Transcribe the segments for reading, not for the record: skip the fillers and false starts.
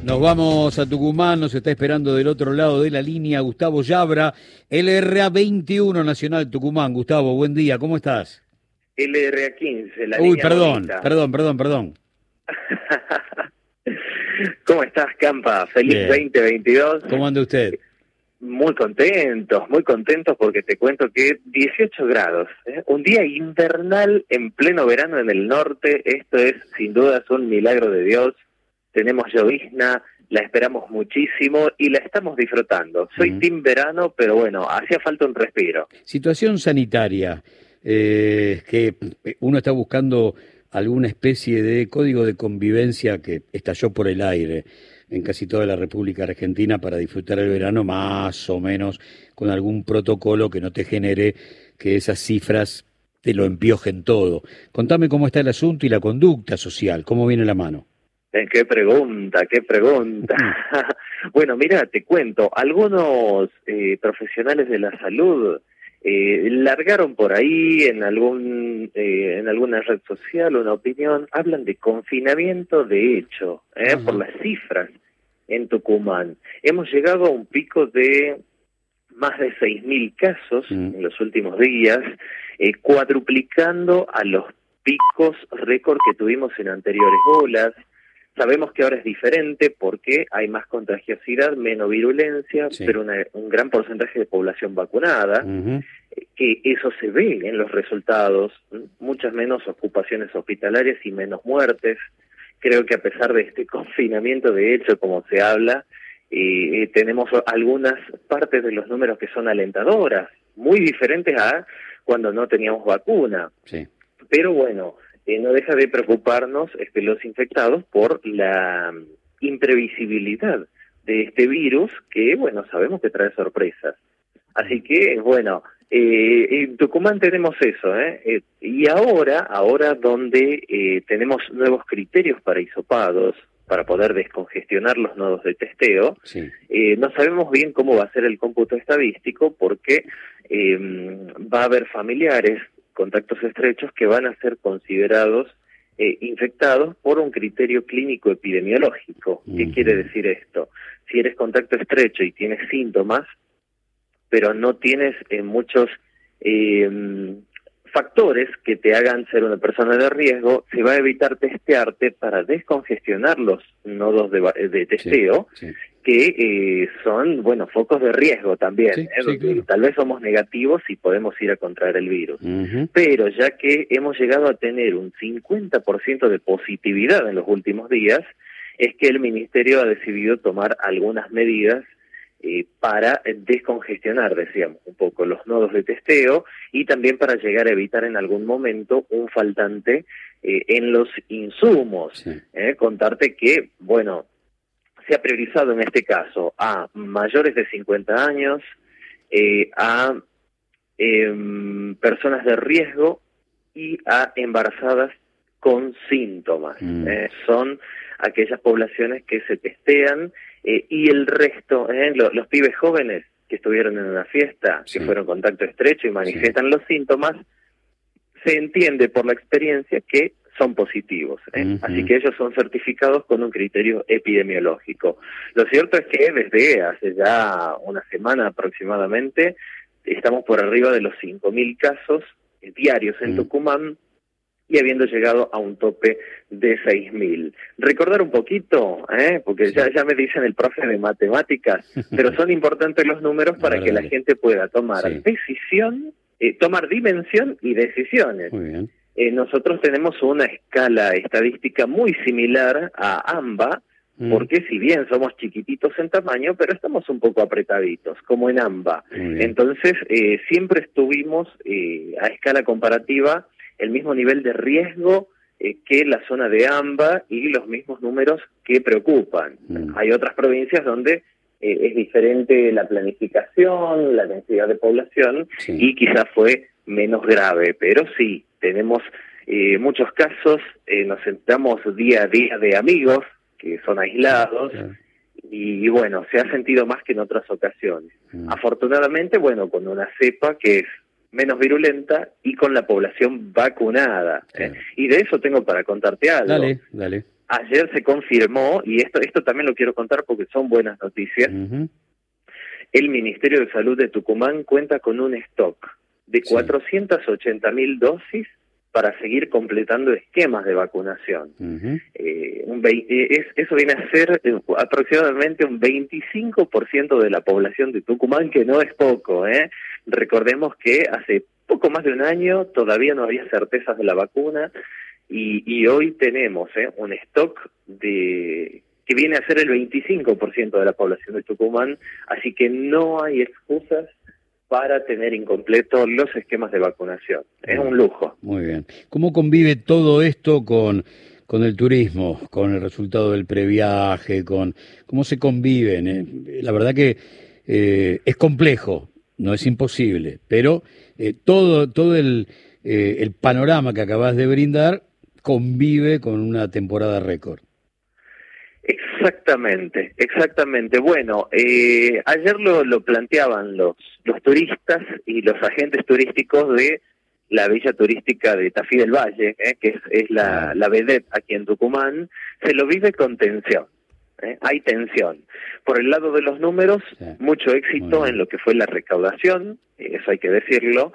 Nos vamos a Tucumán, nos está esperando del otro lado de la línea Gustavo Yabra, LRA 21 Nacional Tucumán. Gustavo, buen día, ¿cómo estás? LRA 15, la Uy, línea perdón. bonita. ¿Cómo estás, Campa? Feliz Bien. 2022. ¿Cómo anda usted? Muy contentos porque te cuento que 18 grados, ¿eh? Un día invernal en pleno verano en el norte. Esto es sin duda un milagro de Dios. Tenemos llovizna, la esperamos muchísimo y la estamos disfrutando. Soy team verano, pero bueno, hacía falta un respiro. Situación sanitaria, que uno está buscando alguna especie de código de convivencia que estalló por el aire en casi toda la República Argentina para disfrutar el verano más o menos con algún protocolo que no te genere que esas cifras te lo empiojen todo. Contame cómo está el asunto y la conducta social, cómo viene la mano. Qué pregunta. Bueno, mira, te cuento, algunos profesionales de la salud largaron por ahí en alguna red social una opinión, hablan de confinamiento de hecho, por las cifras en Tucumán. Hemos llegado a un pico de más de 6.000 casos en los últimos días, cuadruplicando a los picos récord que tuvimos en anteriores olas. Sabemos que ahora es diferente porque hay más contagiosidad, menos virulencia, pero un gran porcentaje de población vacunada, que eso se ve en los resultados, muchas menos ocupaciones hospitalarias y menos muertes. Creo que a pesar de este confinamiento de hecho, como se habla, tenemos algunas partes de los números que son alentadoras, muy diferentes a cuando no teníamos vacuna. Sí. Pero bueno, no deja de preocuparnos los infectados por la imprevisibilidad de este virus que, bueno, sabemos que trae sorpresas. Así que, bueno, en Tucumán tenemos eso, y ahora donde tenemos nuevos criterios para hisopados, para poder descongestionar los nodos de testeo, no sabemos bien cómo va a ser el cómputo estadístico porque va a haber familiares, contactos estrechos que van a ser considerados infectados por un criterio clínico epidemiológico. ¿Qué quiere decir esto? Si eres contacto estrecho y tienes síntomas, pero no tienes muchos factores que te hagan ser una persona de riesgo, se va a evitar testearte para descongestionar los nodos de testeo, que son, bueno, focos de riesgo también, claro. Tal vez somos negativos y podemos ir a contraer el virus. Pero ya que hemos llegado a tener un 50% de positividad en los últimos días, es que el Ministerio ha decidido tomar algunas medidas para descongestionar, decíamos, un poco los nodos de testeo y también para llegar a evitar en algún momento un faltante en los insumos. Contarte que, bueno, se ha priorizado en este caso a mayores de 50 años, a personas de riesgo y a embarazadas con síntomas. Son aquellas poblaciones que se testean y el resto, los pibes jóvenes que estuvieron en una fiesta, que fueron contacto estrecho y manifiestan los síntomas, se entiende por la experiencia que son positivos. Así que ellos son certificados con un criterio epidemiológico. Lo cierto es que desde hace ya una semana aproximadamente estamos por arriba de los 5.000 casos diarios en Tucumán, y habiendo llegado a un tope de 6.000. Recordar un poquito, porque ya me dicen el profe de matemáticas, pero son importantes los números para que la gente pueda tomar decisión, tomar dimensión y decisiones. Muy bien. Nosotros tenemos una escala estadística muy similar a AMBA, porque si bien somos chiquititos en tamaño, pero estamos un poco apretaditos, como en AMBA. Entonces, siempre estuvimos a escala comparativa el mismo nivel de riesgo que la zona de AMBA y los mismos números que preocupan. Hay otras provincias donde es diferente la planificación, la densidad de población y quizás fue menos grave, pero sí, tenemos muchos casos, nos sentamos día a día de amigos que son aislados y bueno, se ha sentido más que en otras ocasiones. Afortunadamente, bueno, con una cepa que es menos virulenta y con la población vacunada. Y de eso tengo para contarte algo. Dale. ayer se confirmó, y esto también lo quiero contar porque son buenas noticias. El Ministerio de Salud de Tucumán cuenta con un stock de 480.000 dosis para seguir completando esquemas de vacunación. Eso viene a ser aproximadamente un 25% de la población de Tucumán, que no es poco, ¿eh? Recordemos que hace poco más de un año todavía no había certezas de la vacuna, y hoy tenemos un stock que viene a ser el 25% de la población de Tucumán, así que no hay excusas para tener incompletos los esquemas de vacunación. Es un lujo. Muy bien. ¿Cómo convive todo esto con el turismo, con el resultado del previaje, cómo se conviven? La verdad que es complejo, no es imposible, pero todo el panorama que acabas de brindar convive con una temporada récord. Exactamente. Bueno, ayer lo planteaban los turistas y los agentes turísticos de la villa turística de Tafí del Valle, que es la vedette aquí en Tucumán. Se lo vive con tensión. Hay tensión. Por el lado de los números, mucho éxito en lo que fue la recaudación, eso hay que decirlo.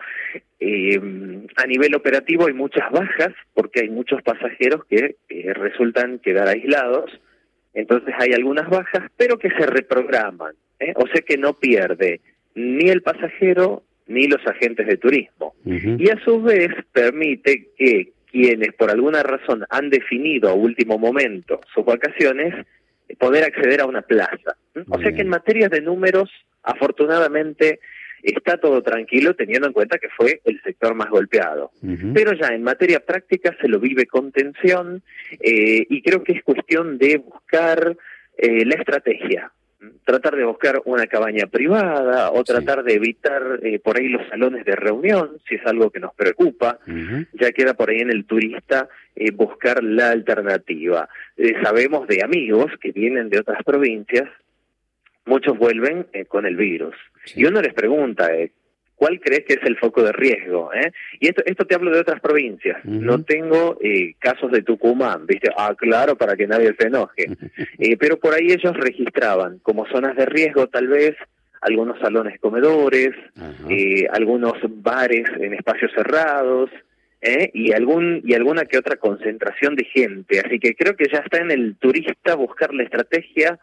A nivel operativo hay muchas bajas, porque hay muchos pasajeros que resultan quedar aislados. Entonces hay algunas bajas, pero que se reprograman, o sea que no pierde ni el pasajero ni los agentes de turismo. Y a su vez permite que quienes por alguna razón han definido a último momento sus vacaciones, poder acceder a una plaza. O sea que en materia de números, afortunadamente, está todo tranquilo, teniendo en cuenta que fue el sector más golpeado. Pero ya en materia práctica se lo vive con tensión, y creo que es cuestión de buscar la estrategia. Tratar de buscar una cabaña privada o tratar de evitar por ahí los salones de reunión, si es algo que nos preocupa. Ya queda por ahí en el turista buscar la alternativa. Sabemos de amigos que vienen de otras provincias, muchos vuelven con el virus. Y uno les pregunta, ¿cuál crees que es el foco de riesgo? Y esto te hablo de otras provincias. No tengo casos de Tucumán, ¿viste? Claro, para que nadie se enoje. Pero por ahí ellos registraban como zonas de riesgo, tal vez, algunos salones comedores, algunos bares en espacios cerrados, y alguna que otra concentración de gente. Así que creo que ya está en el turista buscar la estrategia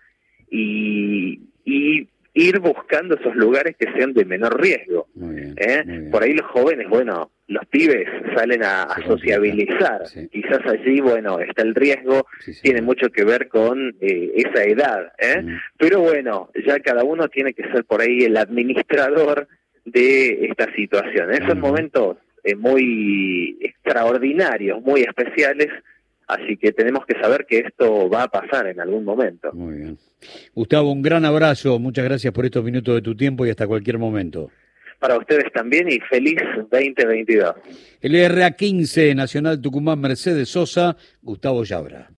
y ir buscando esos lugares que sean de menor riesgo. Muy bien. Por ahí los jóvenes, bueno, los pibes salen a sociabilizar. Quizás allí, bueno, está el riesgo, tiene mucho que ver con esa edad. Pero bueno, ya cada uno tiene que ser por ahí el administrador de esta situación. Son momentos muy extraordinarios, muy especiales, así que tenemos que saber que esto va a pasar en algún momento. Muy bien. Gustavo, un gran abrazo, muchas gracias por estos minutos de tu tiempo y hasta cualquier momento. Para ustedes también y feliz 2022. El RA15 Nacional Tucumán Mercedes Sosa, Gustavo Yabra.